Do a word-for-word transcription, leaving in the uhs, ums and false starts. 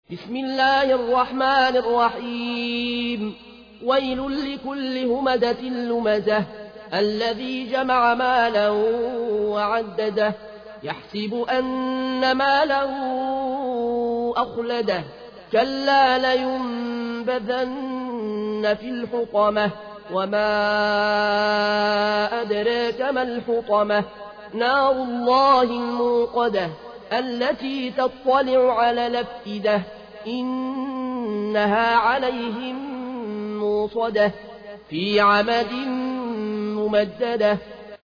بسم الله الرحمن الرحيم ويل لكل همدة لمزة الذي جمع مالا وعدده يحسب أن ماله أخلده كلا لينبذن في الحطمة وما أدراك ما الحطمة نار الله الموقدة التي تطلع على الأفئدة إنها عليهم موصدة في عمد ممددة